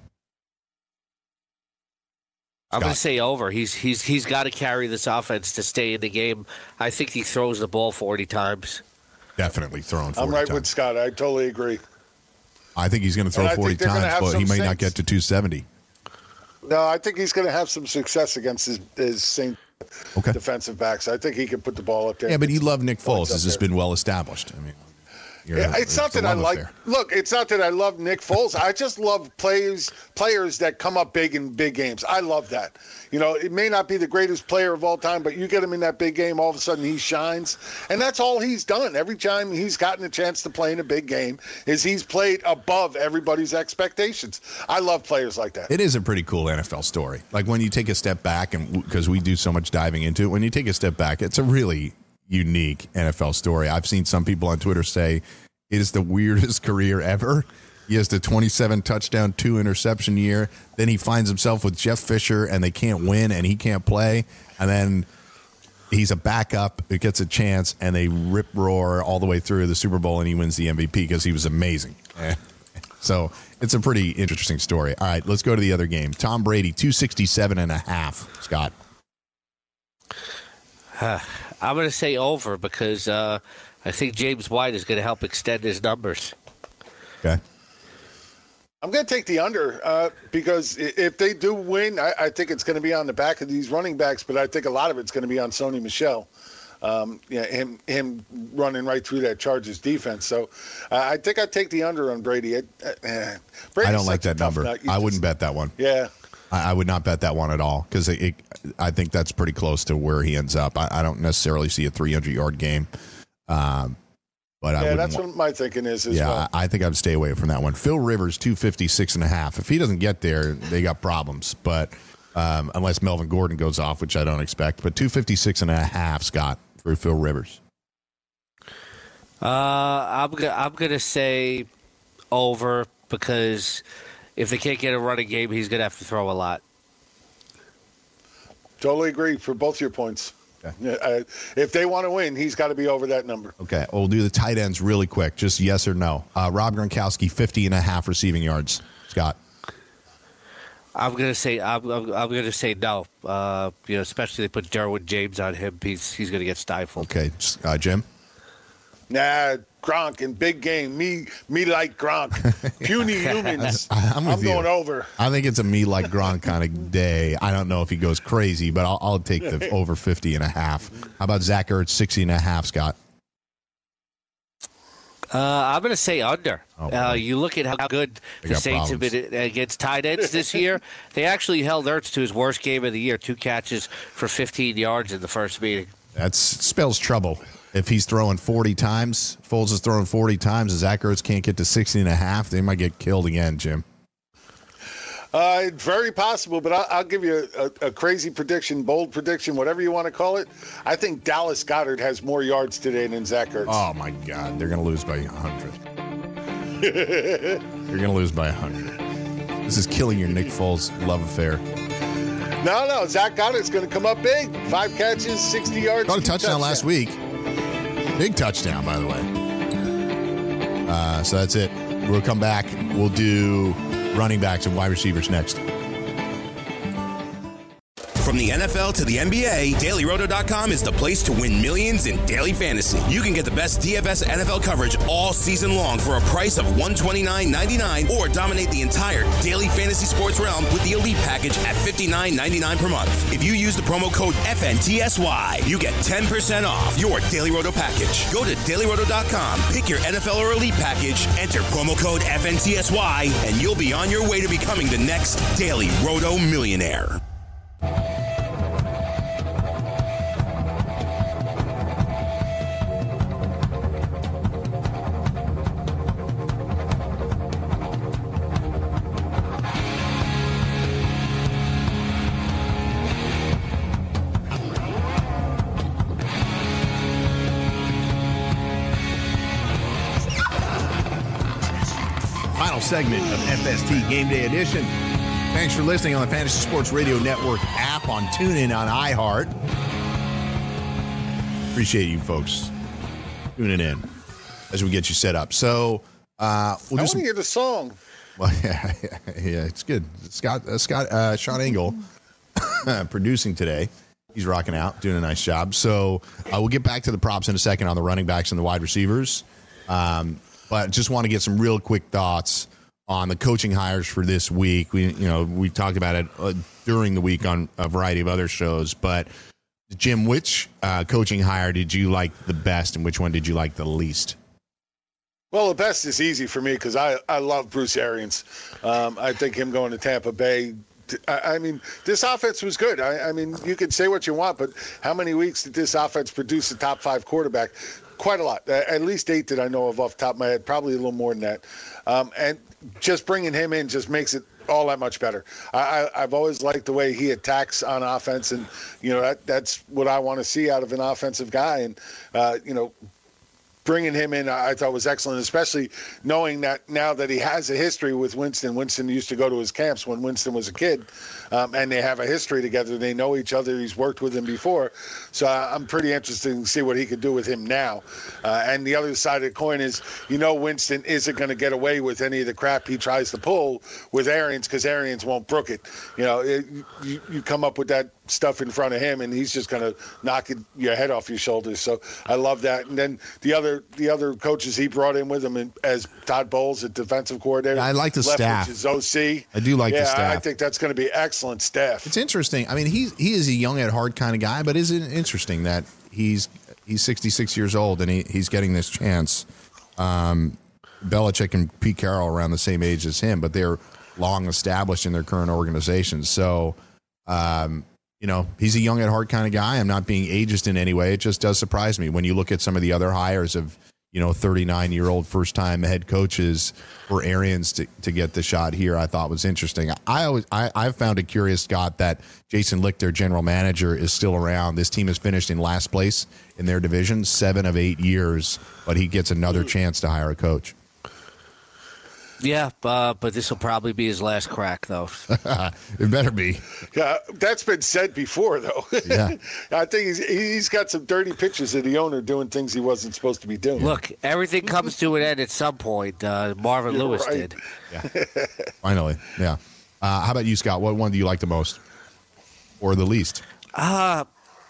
I'm going to say over. He's he's he's got to carry this offense to stay in the game. I think he throws the ball forty times.
Definitely throwing forty
I'm right
times.
with Scott. I totally agree.
I think he's going to throw forty times, but he may
Saints.
not get to two seventy.
No, I think he's going to have some success against his, his Saint
okay.
defensive backs. I think he can put the ball up there.
Yeah, but you love Nick Foles. It's just been well established. I mean.
Yeah, it's not that I like. Affair. Look, it's not that I love Nick Foles. I just love players players that come up big in big games. I love that. You know, it may not be the greatest player of all time, but you get him in that big game, all of a sudden he shines, and that's all he's done. Every time he's gotten a chance to play in a big game, is he's played above everybody's expectations. I love players like that.
It is a pretty cool N F L story. Like when you take a step back, and because we do so much diving into it, when you take a step back, it's a really unique N F L story. I've seen some people on Twitter say it is the weirdest career ever. He has the twenty-seven touchdown, two interception year. Then he finds himself with Jeff Fisher, and they can't win, and he can't play. And then he's a backup who gets a chance, and they rip roar all the way through the Super Bowl, and he wins the M V P because he was amazing. So it's a pretty interesting story. All right, let's go to the other game. Tom Brady, two sixty-seven and a half. Scott.
Uh, I'm going to say over because uh, I think James White is going to help extend his numbers.
Okay.
I'm going to take the under uh, because if they do win, I, I think it's going to be on the back of these running backs, but I think a lot of it's going to be on Sony Michel. Um, yeah, him him running right through that Chargers defense. So uh, I think I'd take the under on Brady. It, uh,
I don't like that number. I just wouldn't bet that one.
Yeah.
I, I would not bet that one at all because it, it, I think that's pretty close to where he ends up. I, I don't necessarily see a three hundred yard game. Um, But
yeah,
I
that's what my thinking is as
yeah,
well.
I, I think I'd stay away from that one. Phil Rivers, two fifty-six and a half. If he doesn't get there, they got problems. But um, unless Melvin Gordon goes off, which I don't expect. But two fifty-six and a half, Scott, for Phil Rivers.
Uh, I'm gonna I'm gonna say over because if they can't get a running game, he's gonna have to throw a lot.
Totally agree for both your points. Okay. Uh, if they want to win, he's got to be over that number.
Okay, we'll do the tight ends really quick, just yes or no. Uh, Rob Gronkowski, fifty and a half receiving yards. Scott?
I'm gonna say I'm, I'm, I'm gonna say no. Uh, you know, especially they put Derwin James on him. He's he's gonna get stifled.
Okay, uh, Jim.
Nah, Gronk in big game. Me me like Gronk. Puny humans.
I'm,
I'm going
you.
over.
I think it's a me like Gronk kind of day. I don't know if he goes crazy, but I'll, I'll take the over fifty and a half. How about Zach Ertz, sixty and a half, Scott?
Uh, I'm going to say under.
Oh,
uh, you look at how good
They
the
got
Saints
problems.
have been against tight ends this year. They actually held Ertz to his worst game of the year, two catches for fifteen yards in the first meeting.
That spells trouble. If he's throwing forty times, Foles is throwing forty times, and Zach Ertz can't get to sixty and a half, they might get killed again, Jim.
Uh, very possible, but I'll, I'll give you a, a, a crazy prediction, bold prediction, whatever you want to call it. I think Dallas Goedert has more yards today than Zach Ertz.
Oh, my God. They're going to lose by one hundred. They're going to lose by one hundred. This is killing your Nick Foles love affair.
No, no, Zach Goddard's going to come up big. Five catches, sixty yards.
Got a touchdown last week. Big touchdown, by the way. Uh, so that's it. We'll come back. We'll do running backs and wide receivers next.
From the N F L to the N B A, Daily Roto dot com is the place to win millions in daily fantasy. You can get the best D F S N F L coverage all season long for a price of one hundred twenty-nine ninety-nine, or dominate the entire daily fantasy sports realm with the Elite package at fifty-nine ninety-nine per month. If you use the promo code F N T S Y, you get ten percent off your Daily Roto package. Go to Daily Roto dot com, pick your N F L or Elite package, enter promo code F N T S Y, and you'll be on your way to becoming the next Daily Roto millionaire.
Final segment of F S T Game Day Edition. Thanks for listening on the Fantasy Sports Radio Network app, on TuneIn, on iHeart. Appreciate you folks tuning in as we get you set up. So uh, we'll
I
just
want to hear the song.
Well, yeah, yeah, yeah, it's good. Scott, uh, Scott, uh, Sean Engel producing today. He's rocking out, doing a nice job. So uh, we'll get back to the props in a second on the running backs and the wide receivers. Um, but just want to get some real quick thoughts on the coaching hires for this week. We, you know, we talked about it uh, during the week on a variety of other shows. But Jim, which uh, coaching hire did you like the best, and which one did you like the least?
Well, the best is easy for me because I, I love Bruce Arians. Um, I think him going to Tampa Bay, I, I mean, this offense was good. I, I mean, you can say what you want, but how many weeks did this offense produce a top five quarterback? Quite a lot. At least eight that I know of off the top of my head, probably a little more than that. Um, and just bringing him in just makes it all that much better. I, I, I've always liked the way he attacks on offense, and, you know, that, that's what I want to see out of an offensive guy. And, uh, you know, bringing him in, I thought was excellent, especially knowing that now that he has a history with Winston. Winston used to go to his camps when Winston was a kid, um, and they have a history together. They know each other. He's worked with him before. So I'm pretty interested to see what he could do with him now. Uh, and the other side of the coin is, you know, Winston isn't going to get away with any of the crap he tries to pull with Arians because Arians won't brook it. You know, it, you, you come up with that stuff in front of him, and he's just going to knock it, your head off your shoulders. So I love that. And then the other the other coaches he brought in with him, in, as Todd Bowles, the defensive coordinator.
I like the
left,
staff.
Which is O C.
I do like
yeah,
the staff.
I think that's going to be excellent staff.
It's interesting. I mean, he's he is a young at heart kind of guy, but isn't it interesting that he's he's sixty-six years old and he, he's getting this chance. Um, Belichick and Pete Carroll are around the same age as him, but they're long established in their current organizations. So, um, you know, he's a young at heart kind of guy. I'm not being ageist in any way. It just does surprise me when you look at some of the other hires of, you know, thirty-nine-year-old first-time head coaches for Arians to, to get the shot here. I thought was interesting. I always I I've found it curious, Scott, that Jason Licht, their general manager, is still around. This team has finished in last place in their division, seven of eight years, but he gets another chance to hire a coach.
Yeah, uh, but this will probably be his last crack, though.
It better be.
Yeah, that's been said before, though.
Yeah.
I think he's he's got some dirty pictures of the owner doing things he wasn't supposed to be doing.
Look, everything comes to an end at some point. Uh, Marvin
You're
Lewis
right.
did.
Yeah. Finally, yeah. Uh, how about you, Scott? What one do you like the most, or the least?
Uh,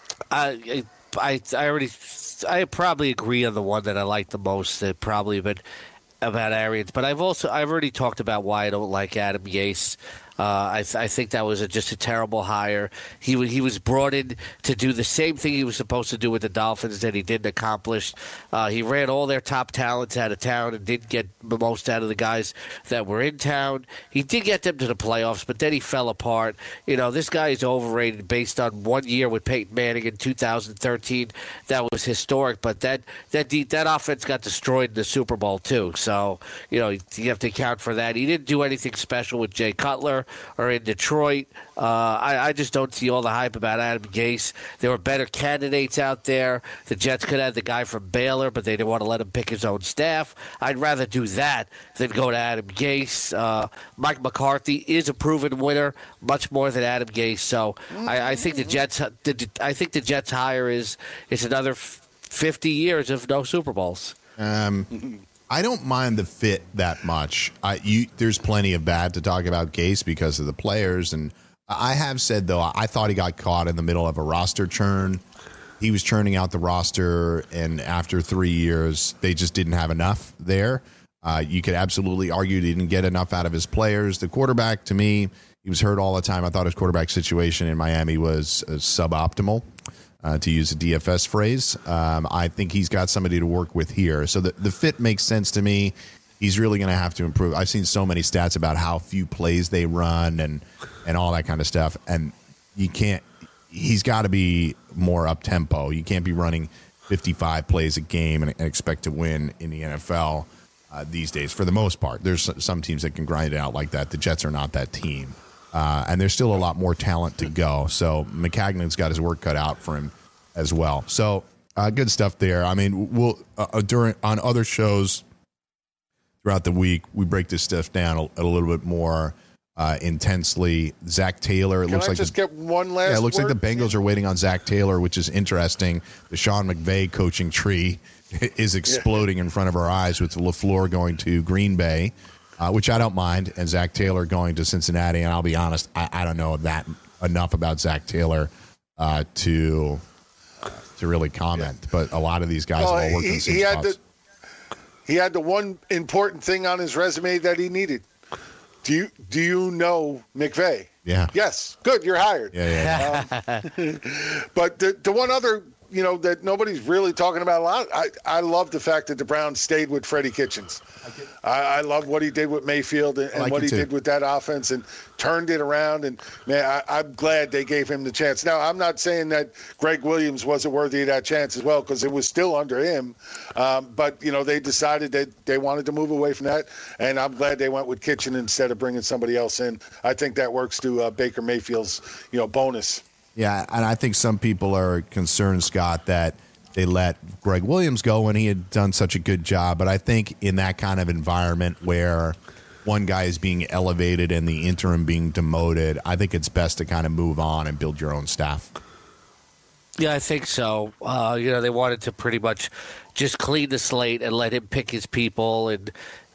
I, I, I already, I probably agree on the one that I like the most. Uh, probably, but about Arians. But I've also, I've already talked about why I don't like Adam Gase. Uh, I, th- I think that was a, just a terrible hire. He w- he was brought in to do the same thing he was supposed to do with the Dolphins that he didn't accomplish. Uh, he ran all their top talents out of town and didn't get the most out of the guys that were in town. He did get them to the playoffs, but then he fell apart. You know, this guy is overrated based on one year with Peyton Manning in two thousand thirteen. That was historic, but that that de- that offense got destroyed in the Super Bowl too. So, you know, you have to account for that. He didn't do anything special with Jay Cutler or in Detroit. Uh, I, I just don't see all the hype about Adam Gase. There were better candidates out there. The Jets could have the guy from Baylor, but they didn't want to let him pick his own staff. I'd rather do that than go to Adam Gase. Uh, Mike McCarthy is a proven winner, much more than Adam Gase. So I, I think the Jets. The, I think the Jets hire is is another fifty years of no Super Bowls.
Um, I don't mind the fit that much. I, you, there's plenty of bad to talk about Gase because of the players, and I have said though I thought he got caught in the middle of a roster churn. He was churning out the roster, and after three years, they just didn't have enough there. Uh, you could absolutely argue he didn't get enough out of his players. The quarterback, to me, he was hurt all the time. I thought his quarterback situation in Miami was uh, suboptimal. Uh, to use a D F S phrase. Um, I think he's got somebody to work with here. So the, the fit makes sense to me. He's really going to have to improve. I've seen so many stats about how few plays they run and, and all that kind of stuff. And you can't, he's got to be more up-tempo. You can't be running fifty-five plays a game and, and expect to win in the N F L uh, these days for the most part. There's some teams that can grind it out like that. The Jets are not that team. Uh, and there's still a lot more talent to go. So McCagnon's got his work cut out for him as well. So uh, good stuff there. I mean, we'll uh, during on other shows throughout the week, we break this stuff down a, a little bit more uh, intensely. Zach Taylor. It
Can
looks
I
like
just
the,
get one last
yeah, it looks
word?
like the Bengals are waiting on Zach Taylor, which is interesting. The Sean McVay coaching tree is exploding yeah. in front of our eyes with LaFleur going to Green Bay. Uh, which I don't mind, and Zach Taylor going to Cincinnati. And I'll be honest, I, I don't know that enough about Zach Taylor uh, to uh, to really comment. Yeah. But a lot of these guys
well,
have all worked
he,
in the same
he had
spots.
the he had the one important thing on his resume that he needed. Do you do you know McVay?
Yeah.
Yes. Good. You're hired.
Yeah. Yeah.
Um, but the the one other. You know, that nobody's really talking about a lot. I, I love the fact that the Browns stayed with Freddie Kitchens. I, I love what he did with Mayfield and, and
like
what he
too.
did with that offense and turned it around. And, man, I, I'm glad they gave him the chance. Now, I'm not saying that Greg Williams wasn't worthy of that chance as well because it was still under him. Um, but, you know, they decided that they wanted to move away from that. And I'm glad they went with Kitchen instead of bringing somebody else in. I think that works to uh, Baker Mayfield's, you know, bonus.
Yeah, and I think some people are concerned, Scott, that they let Greg Williams go when he had done such a good job. But I think in that kind of environment where one guy is being elevated and the interim being demoted, I think it's best to kind of move on and build your own staff.
Yeah, I think so. Uh, you know, they wanted to pretty much just clean the slate and let him pick his people, and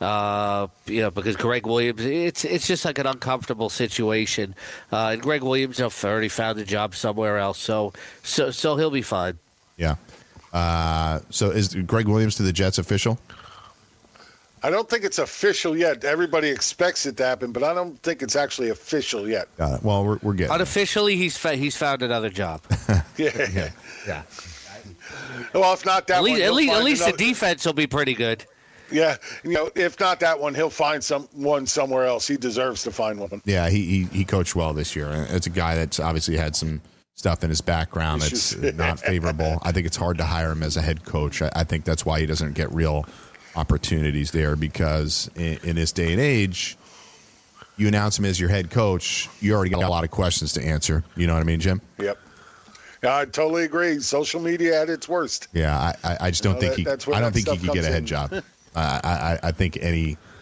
uh, you know, because Greg Williams, it's it's just like an uncomfortable situation. Uh, and Greg Williams have already found a job somewhere else, so so so he'll be fine.
Yeah. Uh, so is Greg Williams to the Jets official?
I don't think it's official yet. Everybody expects it to happen, but I don't think it's actually official yet.
Got it. Well, we're we're getting
unofficially. He's fa- he's found another job.
yeah.
yeah, yeah.
Well, if not that
at least,
one,
at least, at least
another...
the defense will be pretty good.
Yeah, you know, if not that one, he'll find some one somewhere else. He deserves to find one.
Yeah, he he, he coached well this year. It's a guy that's obviously had some stuff in his background that's not favorable. I think it's hard to hire him as a head coach. I, I think that's why he doesn't get real opportunities there, because in, in this day and age, you announce him as your head coach, you already got a lot of questions to answer. You know what I mean, Jim?
Yep. I totally agree. Social media at its worst.
Yeah, I, I just don't
you know,
think
that,
he. I don't think he could get a head in. job. uh, I, I think any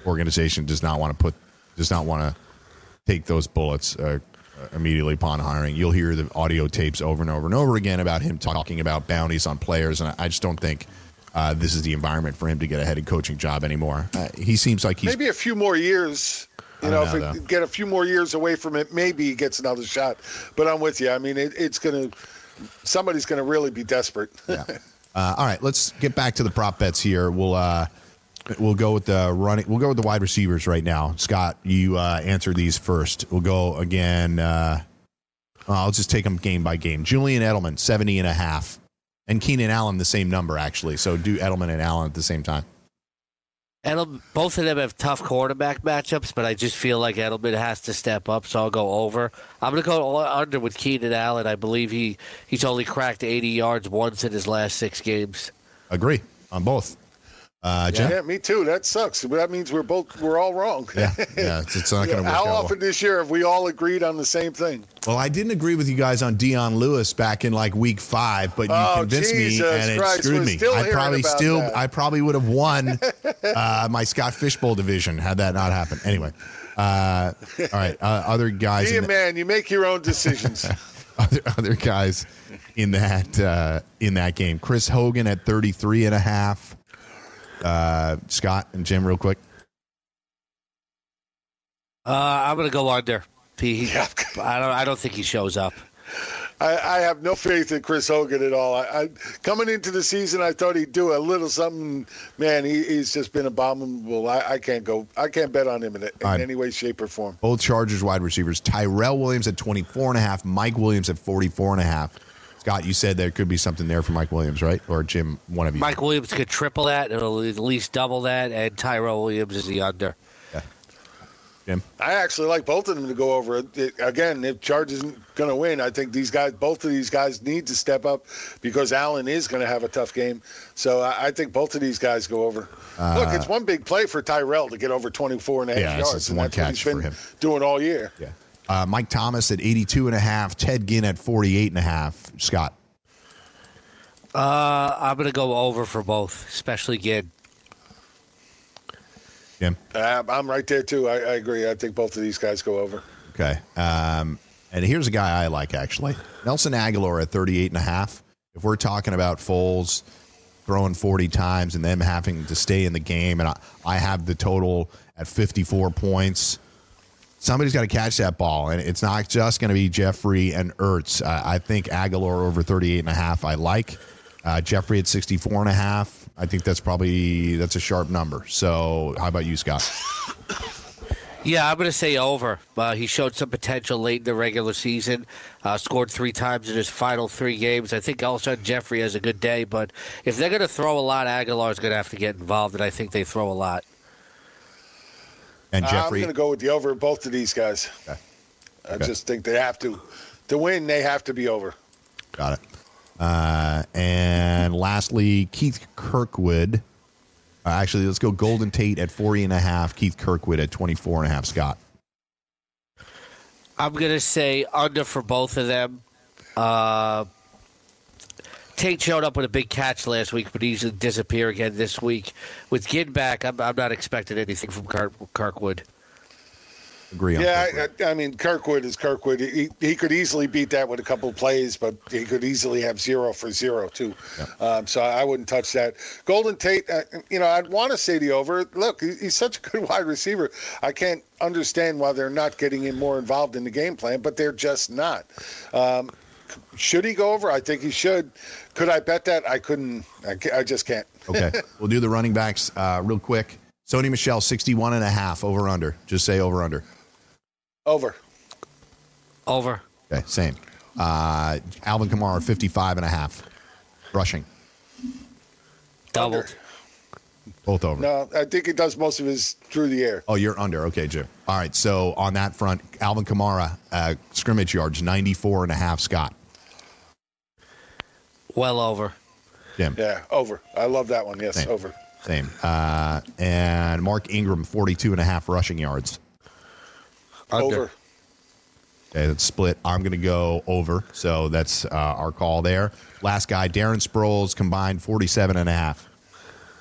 organization does not want to put does not want to take those bullets uh, immediately upon hiring. You'll hear the audio tapes over and over and over again about him talking about bounties on players, and I just don't think uh, this is the environment for him to get a head coaching job anymore. Uh, he seems like he's
maybe a few more years. You know,
know,
if we get a few more years away from it, maybe he gets another shot. But I'm with you. I mean, it, it's going to – somebody's going to really be desperate.
yeah. Uh, all right, let's get back to the prop bets here. We'll uh, we'll go with the running. We'll go with the wide receivers right now. Scott, you uh, answer these first. We'll go again. Uh, I'll just take them game by game. Julian Edelman, seventy and a half, and Keenan Allen the same number actually. So do Edelman and Allen at the same time.
Edelman, both of them have tough quarterback matchups, but I just feel like Edelman has to step up, so I'll go over. I'm going to go under with Keenan Allen. I believe he, he's only cracked eighty yards once in his last six games.
Agree on both. Uh, Jim?
Yeah, me too. That sucks. That means we're both we're all wrong.
Yeah, yeah, it's, it's not going to work
How
out
often
well.
this year have we all agreed on the same thing?
Well, I didn't agree with you guys on Dion Lewis back in like week five, but you
Oh,
convinced
Jesus
me and it
Christ,
screwed
we're
me.
still
I
hearing
probably
about
still,
that.
I probably would have won uh, my Scott Fishbowl division had that not happened. Anyway, uh, all right, uh, other guys.
Be a
in the-
man. You make your own decisions.
other other guys in that uh, in that game. Chris Hogan at thirty-three and a half. Uh, Scott and Jim, real quick.
Uh, I'm going to go under. He, he-
Yeah.
I don't. I don't think he shows up.
I, I have no faith in Chris Hogan at all. I, I coming into the season, I thought he'd do a little something. Man, he, he's just been abominable. I, I can't go. I can't bet on him in, in
right.
any way, shape, or form.
Both Chargers wide receivers. Tyrell Williams at twenty-four and a half. Mike Williams at forty-four and a half. Scott, you said there could be something there for Mike Williams, right? Or Jim, one of you.
Mike Williams could triple that. It'll at least double that, and Tyrell Williams is the under.
Yeah. Jim?
I actually like both of them to go over. It, again, if Chargers going to win, I think these guys, both of these guys, need to step up because Allen is going to have a tough game. So I, I think both of these guys go over. Uh, Look, it's one big play for Tyrell to get over twenty-four and a half
Yeah,
yards.
it's
and
one
that's what
catch
he's been
for him.
doing all year.
Yeah. Uh, Mike Thomas at eighty-two and a half. Ted Ginn at forty-eight and a half. Scott?
Uh, I'm going to go over for both, especially Ginn.
Jim?
Uh, I'm right there, too. I, I agree. I think both of these guys go over.
Okay. Um, and here's a guy I like, actually. Nelson Aguilar at thirty-eight and a half. If we're talking about Foles throwing forty times and them having to stay in the game, and I, I have the total at fifty-four points, somebody's got to catch that ball, and it's not just going to be Jeffrey and Ertz. Uh, I think Aguilar over thirty-eight and a half I like. Uh, Jeffrey at sixty-four and a half. I think that's probably that's a sharp number. So how about you, Scott?
Yeah, I'm going to say over. Uh, he showed some potential late in the regular season, uh, scored three times in his final three games. I think also Jeffrey has a good day, but if they're going to throw a lot, Aguilar's going to have to get involved, and I think they throw a lot.
And Jeffrey?
I'm going to go with the over both of these guys.
Okay.
I
Okay.
just think they have to. To win, they have to be over.
Got it. Uh, and lastly, Keith Kirkwood. Uh, actually, let's go Golden Tate at forty and a half. Keith Kirkwood at twenty-four and a half. Scott?
I'm going to say under for both of them. Uh, Tate showed up with a big catch last week, but he's going to disappear again this week. With Ginn back, I'm, I'm not expecting anything from Kirk, Kirkwood.
Agree on
Yeah,
Kirkwood.
I, I mean, Kirkwood is Kirkwood. He, he could easily beat that with a couple of plays, but he could easily have zero for zero, too.
Yeah.
Um, so I wouldn't touch that. Golden Tate, uh, you know, I'd want to say the over. Look, he, he's such a good wide receiver. I can't understand why they're not getting him more involved in the game plan, but they're just not. Um, should he go over? I think he should. Could I bet that? I couldn't. I, ca- I just can't.
Okay. We'll do the running backs uh, real quick. Sony Michel, sixty-one and a half. Over under. Just say over under.
Over.
Over.
Okay, same. Uh, Alvin Kamara, fifty-five and a half. Rushing.
Doubled.
Under.
Both over.
No, I think he does most of his through the air.
Oh, you're under. Okay, Jim. All right, so on that front, Alvin Kamara, uh, scrimmage yards, ninety-four and a half. Scott?
Well over.
Jim?
Yeah, over. I love that one. Yes,
Same.
over.
Same. Uh, and Mark Ingram, forty-two and a half rushing yards.
Under.
Over.
Okay, that's split. I'm going to go over. So that's uh, our call there. Last guy, Darren Sproles, combined forty-seven and a half.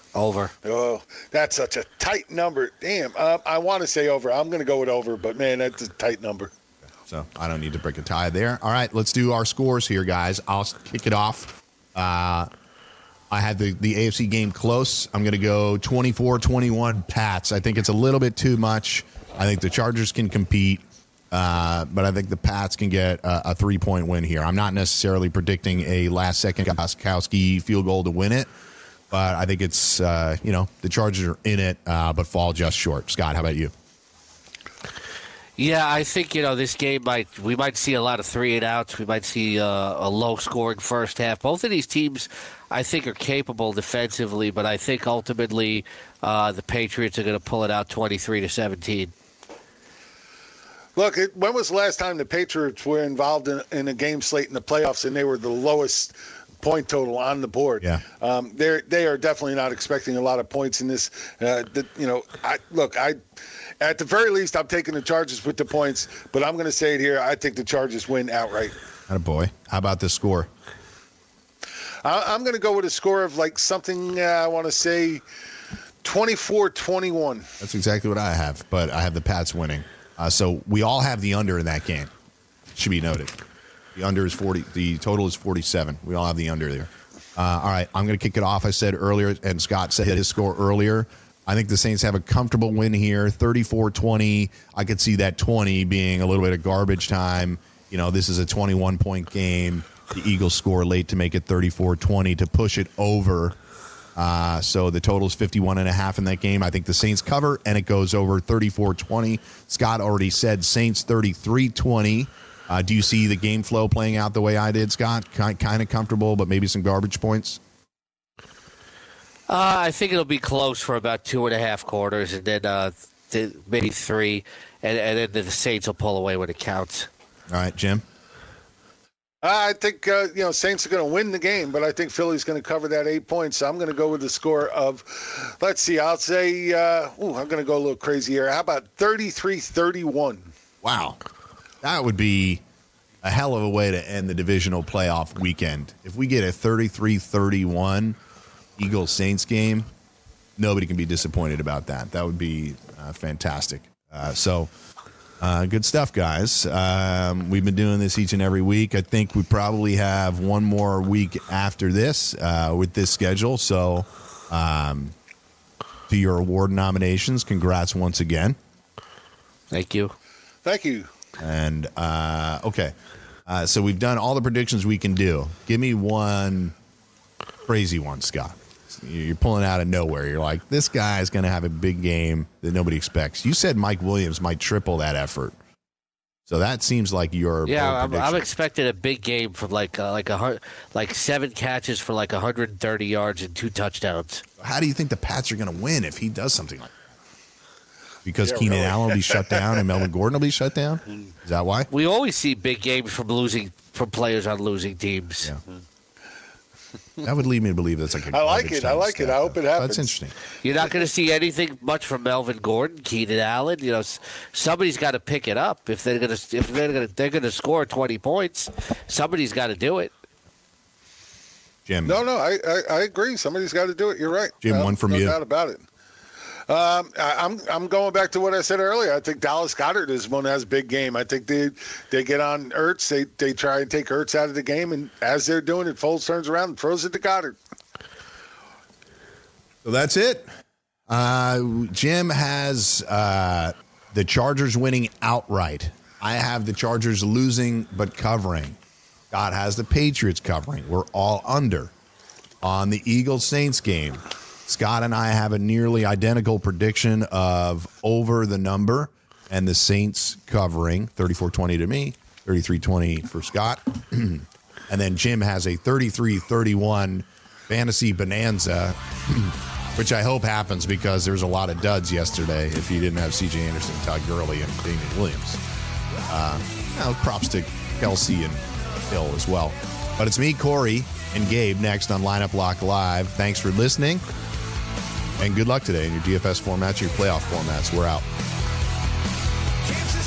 Over.
Oh, that's such a tight number. Damn. Uh, I want to say over. I'm going to go with over, but, man, that's a tight number.
So I don't need to break a tie there. All right, let's do our scores here, guys. I'll kick it off. Uh, I had the, the A F C game close. I'm going to go twenty-four twenty-one Pats. I think it's a little bit too much. I think the Chargers can compete, uh, but I think the Pats can get a, a three-point win here. I'm not necessarily predicting a last-second Gostkowski field goal to win it, but I think it's, uh, you know, the Chargers are in it, uh, but fall just short. Scott, how about you?
Yeah, I think, you know, this game might, we might see a lot of three and outs. We might see uh, a low scoring first half. Both of these teams, I think, are capable defensively, but I think ultimately uh, the Patriots are going to pull it out twenty-three to seventeen.
Look, it, when was the last time the Patriots were involved in, in a game slate in the playoffs and they were the lowest point total on the board?
Yeah.
Um, they're, they are definitely not expecting a lot of points in this. Uh, the, you know, I, look, I... At the very least, I'm taking the Chargers with the points, but I'm going to say it here. I think the Chargers win outright.
Attaboy. How about the score?
I, I'm going to go with a score of like something, uh, I want to say twenty-four twenty-one.
That's exactly what I have, but I have the Pats winning. Uh, so we all have the under in that game. Should be noted. The under is forty. The total is forty-seven. We all have the under there. Uh, all right, I'm going to kick it off. I said earlier, and Scott said his score earlier. I think the Saints have a comfortable win here, thirty-four twenty. I could see that twenty being a little bit of garbage time. You know, this is a twenty-one point game. The Eagles score late to make it thirty-four twenty to push it over. Uh, so the total is fifty-one and a half in that game. I think the Saints cover, and it goes over thirty-four twenty. Scott already said Saints thirty-three twenty. Uh, do you see the game flow playing out the way I did, Scott? Kind, kind of comfortable, but maybe some garbage points?
Uh, I think it'll be close for about two and a half quarters, and then uh, th- maybe three, and, and then the Saints will pull away when it counts.
All right, Jim?
I think, uh, you know, Saints are going to win the game, but I think Philly's going to cover that eight points. So I'm going to go with the score of, let's see, I'll say, uh, ooh, I'm going to go a little crazy here. How about thirty-three thirty-one?
Wow. That would be a hell of a way to end the divisional playoff weekend. If we get a thirty-three thirty-one Eagles-Saints game, nobody can be disappointed about that. That would be uh, fantastic. Uh, so, uh, good stuff, guys. Um, we've been doing this each and every week. I think we probably have one more week after this uh, with this schedule. So, um, to your award nominations, congrats once again.
Thank you.
Thank you.
And, uh, okay, uh, so we've done all the predictions we can do. Give me one crazy one, Scott. You're pulling out of nowhere. You're like, this guy is going to have a big game that nobody expects. You said Mike Williams might triple that effort. So that seems like your
yeah. I'm, I'm expecting a big game from like uh, like a like seven catches for like one hundred thirty yards and two touchdowns.
How do you think the Pats are going to win if he does something like that? Because
yeah,
Keenan
really.
Allen will be shut down and Melvin Gordon will be shut down? Is that why?
We always see big games from losing from players on losing teams.
Yeah. That would lead me to believe that's like a
I like it. I like
stat,
it. I hope
though.
it happens.
That's interesting.
You're not going to see anything much from Melvin Gordon, Keenan Allen. You know, somebody's got to pick it up if they're going to if they're going to they're going to score twenty points. Somebody's got to do it.
Jim.
No, no, I I, I agree. Somebody's got to do it. You're right.
Jim,
no,
one from
no
you.
No doubt about it. Um, I, I'm I'm going back to what I said earlier. I think Dallas Goedert is one that has a big game. I think they they get on Ertz. They they try and take Ertz out of the game, and as they're doing it, Foles turns around and throws it to Goddard.
So that's it. Uh, Jim has uh, the Chargers winning outright. I have the Chargers losing but covering. Scott has the Patriots covering. We're all under. On the Eagles-Saints game, Scott and I have a nearly identical prediction of over the number and the Saints covering, thirty-four twenty to me, thirty-three twenty for Scott. And then Jim has a thirty-three thirty-one fantasy bonanza, which I hope happens because there's a lot of duds yesterday if you didn't have C J Anderson, Todd Gurley, and Damian Williams. Uh, now, props to Kelsey and Hill as well. But it's me, Corey, and Gabe next on Lineup Lock Live. Thanks for listening, and good luck today in your D F S formats, your playoff formats. We're out.